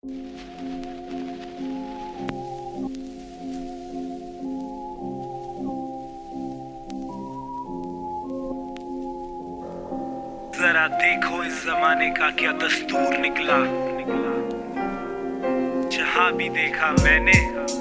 जरा देखो इस जमाने का क्या दस्तूर निकला। जहां भी देखा मैंने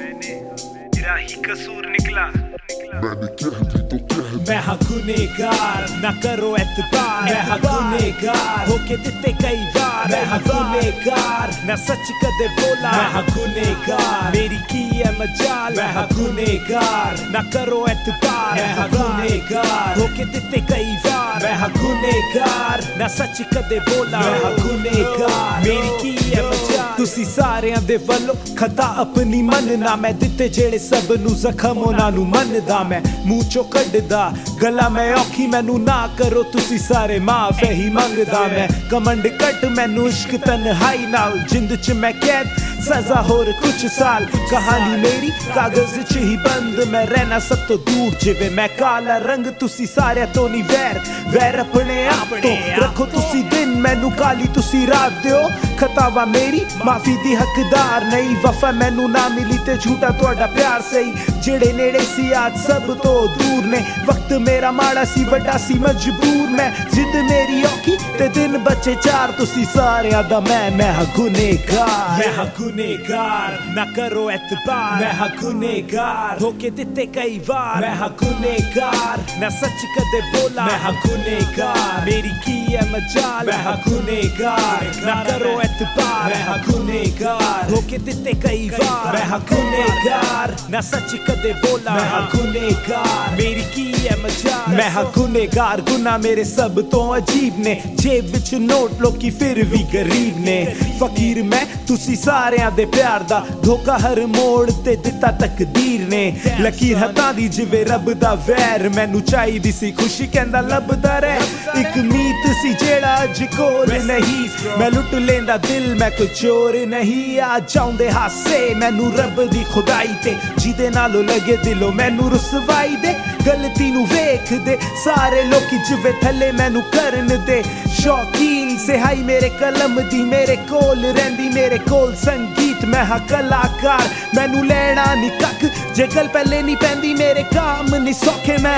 मेरा ही कसूर निकला। मैंने कह दी तो कह दी। मैं हाँ गुनेगार, ना करो एतबार। मैं हाँ गुनेगार, होके दिते कई बार। मैं हाँ गुनेगार, ना सच कदे बोला। मैं हाँ गुनेगार, मेरी की है मजाल। मैं हाँ गुनेगार, ना करो एतबार। मैं हाँ गुनेगार, होके दिते कई बार। मैं हाँ गुनेगार, ना सच कदे बोला। मैं हाँ गुनेगार, मेरी की है मजाल। तुसी सारियां दे वल्लो खता अपनी मनना। मैं दिते जेड़े सब नू जखम उन्हां नू मनदा। मैं मूंह चो कड्डदा गला मैं औखी मैनू ना करो तुसी सारे माफ ही मंगदा। मैं कमंड कट मैनू इश्क तन्हाई नाल जिंद च मैं कैद सजा होर कुछ साल। कहानी मेरी कागज च ही बंद। मैं रहना सब तो दूर जिवे मैं काला रंग। तुसी सारे तो नी वैर अपने आप तो रखो तुसी दिन मैनू काली तुसी रात दियो। खतावा मेरी माफी दी हकदार नहीं। वफा मैनू ना मिली ते झूठा तुहाडा प्यार सही। जेड़े नेड़े सी आज सब तो दूर ने। वक्त मेरा माड़ा सी वड्डा सी मजबूर। मैं जिद मेरी औखी ते दिन बचे चार। तुसी सारियां दा मैं हाँ गुनेगार। मैं हाँ गुनेगार, ना करो एतबार। मैं हाँ गुनेगार, धोखे दिते कई बार। मैं हाँ गुनेगार, ना सच कदे बोला। मैं हाँ गुनेगार, मेरी की है मजाल। मैं हाँ गुनेगार, ना करो एतबार। मैं हाँ गुनेगार, धोखे दिते कई बार। मैं हाँ गुनेगार, ना सच कदे बोला। मैं हाँ गुनेगार, मेरी की है मजाल। मैं हाँ गुनेगार, गुना मेरे सब तो अजीब ने। जेब विच नोट लोकी फिर भी गरीब ने। फकीर मैं तुसी सारियां दे प्यार दा। धोखा हर मोड़ ते दिता तकदीर ने। लकीर हत्थां दी जिवे रब दा वैर। मैनू चाहिदी सी खुशी कहंदा लभदा रह। इक मीत सी जेड़ा अज कोल नहीं। मैं लुट लेंदा दिल मैं कोई चोर नहीं। आ जाउंदे हासे मैनू रब दी खुदाई ते। जिदे नालों लगे दिलों मैनू रुसवाई दे। गलती नू वेख दे सारे लोकी जिवे थले मैनू करन दे। शौकीन सिहाई मेरे कलम दी मेरे कोल रैंदी। मेरे कोल संगीत मैं हाँ कलाकार। मैनू लेना नी कख जे गल पहले नी पैंदी। मेरे काम नी सौखे मैं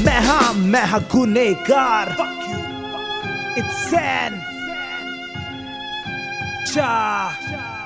हाँ गुनेगार। It's sad. Cha.